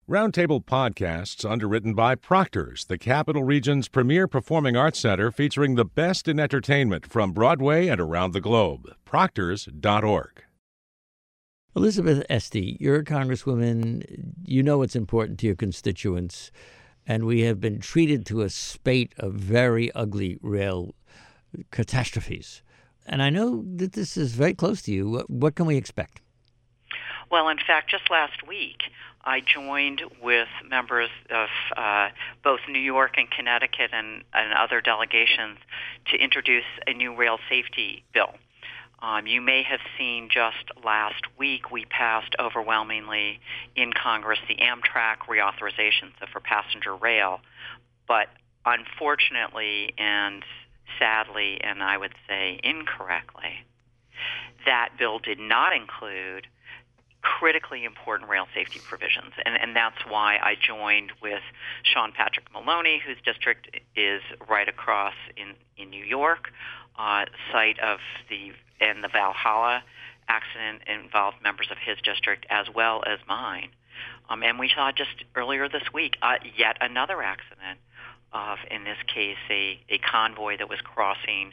Roundtable Podcasts, underwritten by Proctor's, the Capital Region's premier performing arts center featuring the best in entertainment from Broadway and around the globe. Proctors.org. Elizabeth Esty, you're a congresswoman. You know what's important to your constituents, and we have been treated to a spate of very ugly rail catastrophes. And I know that this is very close to you. What can we expect? Well, in fact, just last week, I joined with members of both New York and Connecticut and other delegations to introduce a new rail safety bill. You may have seen just last week we passed overwhelmingly in Congress the Amtrak reauthorization, so for passenger rail. But unfortunately and sadly, and I would say incorrectly, that bill did not include critically important rail safety provisions. And that's why I joined with Sean Patrick Maloney, whose district is right across in New York, site of the Valhalla accident involved members of his district as well as mine. And we saw just earlier this week yet another accident of, in this case, a convoy that was crossing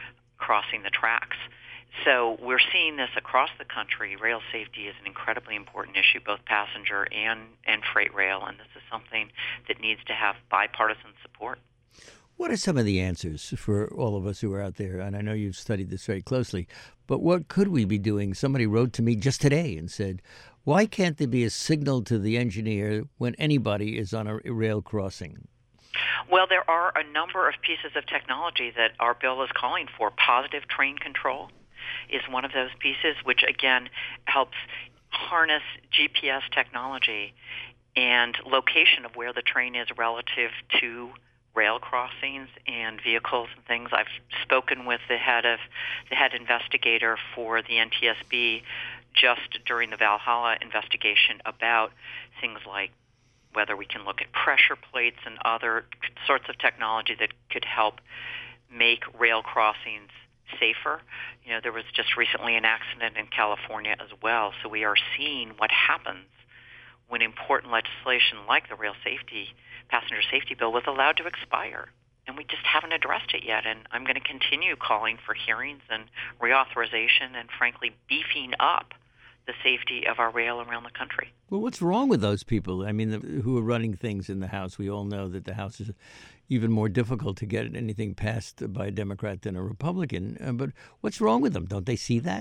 the tracks. So we're seeing this across the country. Rail safety is an incredibly important issue, both passenger and freight rail, and this is something that needs to have bipartisan support. What are some of the answers for all of us who are out there? And I know you've studied this very closely, but what could we be doing? Somebody wrote to me just today and said, why can't there be a signal to the engineer when anybody is on a rail crossing? Well, there are a number of pieces of technology that our bill is calling for. Positive train control is one of those pieces, which again helps harness GPS technology and location of where the train is relative to rail crossings and vehicles and things. I've spoken with the head investigator for the NTSB just during the Valhalla investigation about things like whether we can look at pressure plates and other sorts of technology that could help make rail crossings safer. You know, there was just recently an accident in California as well, so we are seeing what happens when important legislation like the passenger safety bill was allowed to expire. And we just haven't addressed it yet, and I'm going to continue calling for hearings and reauthorization and, frankly, beefing up the safety of our rail around the country. Well, what's wrong with those people? I mean, who are running things in the House? We all know that the House is even more difficult to get anything passed by a Democrat than a Republican. But what's wrong with them? Don't they see that?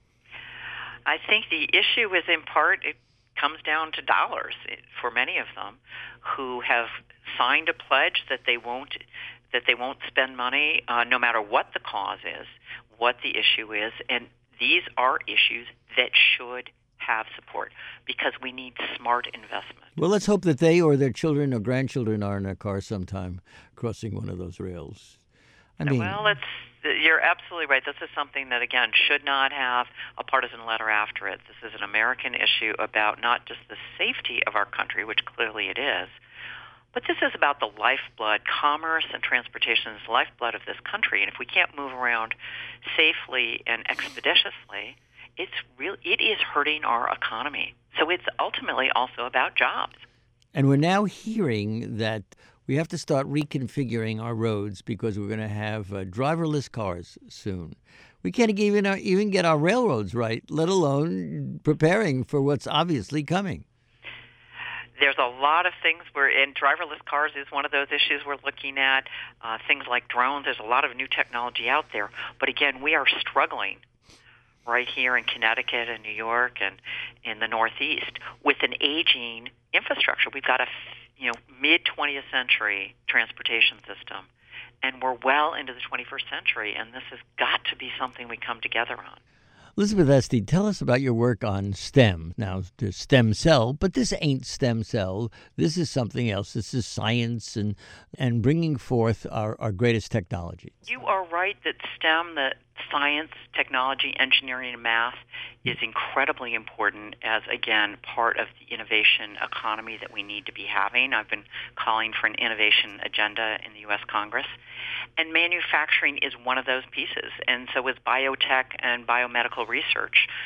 I think the issue is, in part, it comes down to dollars for many of them who have signed a pledge that they won't spend money no matter what the cause is, what the issue is, and these are issues that should have support because we need smart investment. Well, let's hope that they or their children or grandchildren are in a car sometime crossing one of those rails. You're absolutely right. This is something that, again, should not have a partisan letter after it. This is an American issue about not just the safety of our country, which clearly it is, but this is about the lifeblood. Commerce and transportation is the lifeblood of this country, and if we can't move around safely and expeditiously, it is hurting our economy. So it's ultimately also about jobs. And we're now hearing that we have to start reconfiguring our roads because we're going to have driverless cars soon. We can't even get our railroads right, let alone preparing for what's obviously coming. There's a lot of things driverless cars is one of those issues we're looking at. Things like drones, there's a lot of new technology out there. But again, we are struggling right here in Connecticut and New York and in the Northeast with an aging infrastructure. We've got a mid-20th century transportation system, and we're well into the 21st century, and this has got to be something we come together on. Elizabeth Esty, tell us about your work on STEM. Now, there's stem cell, but this ain't stem cell. This is something else. This is science and bringing forth our greatest technology. You are right that STEM, the science, technology, engineering, and math, is incredibly important as, again, part of the innovation economy that we need to be having. I've been calling for an innovation agenda in the U.S. Congress. And manufacturing is one of those pieces. And so is biotech and biomedical research.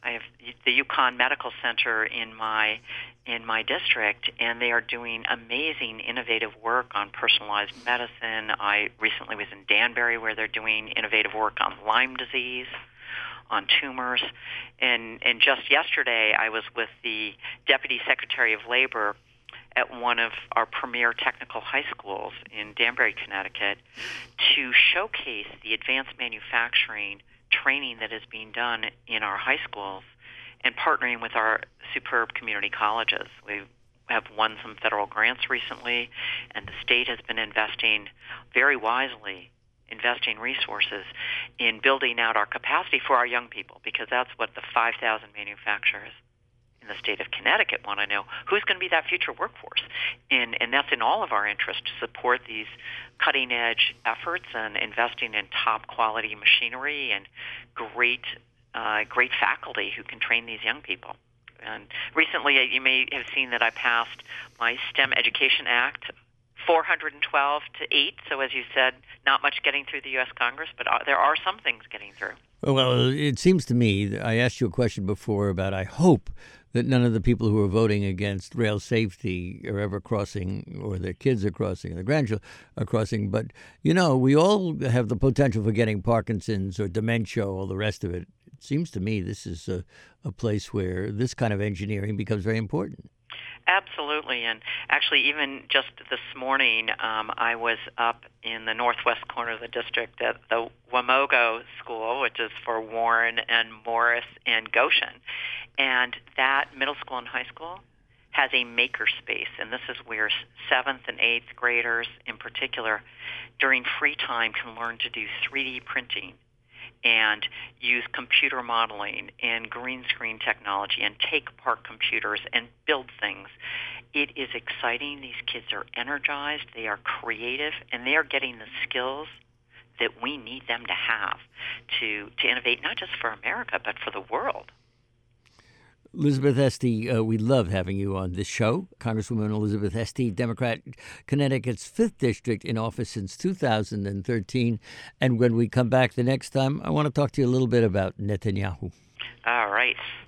I have the UConn Medical Center in my district, and they are doing amazing, innovative work on personalized medicine. I recently was in Danbury, where they're doing innovative work on Lyme disease, on tumors, and just yesterday I was with the Deputy Secretary of Labor at one of our premier technical high schools in Danbury, Connecticut, to showcase the advanced manufacturing training that is being done in our high schools and partnering with our superb community colleges. We have won some federal grants recently, and the state has been investing very wisely, investing resources in building out our capacity for our young people, because that's what the 5,000 manufacturers in the state of Connecticut want to know. Who's going to be that future workforce? And that's in all of our interest to support these cutting-edge efforts and investing in top-quality machinery and great faculty who can train these young people. And recently, you may have seen that I passed my STEM Education Act, 412 to 8. So as you said, not much getting through the U.S. Congress, but there are some things getting through. Well, it seems to me, I asked you a question before about I hope that none of the people who are voting against rail safety are ever crossing, or their kids are crossing, or their grandchildren are crossing. But, we all have the potential for getting Parkinson's or dementia, all the rest of it. It seems to me this is a place where this kind of engineering becomes very important. Absolutely. And actually, even just this morning, I was up in the northwest corner of the district at the Wamogo School, which is for Warren and Morris and Goshen. And that middle school and high school has a maker space, and this is where 7th and 8th graders in particular, during free time, can learn to do 3D printing and use computer modeling and green screen technology and take apart computers and build things. It is exciting. These kids are energized, they are creative, and they are getting the skills that we need them to have to innovate, not just for America, but for the world. Elizabeth Esty, we love having you on this show. Congresswoman Elizabeth Esty, Democrat, Connecticut's 5th District, in office since 2013. And when we come back the next time, I want to talk to you a little bit about Netanyahu. All right.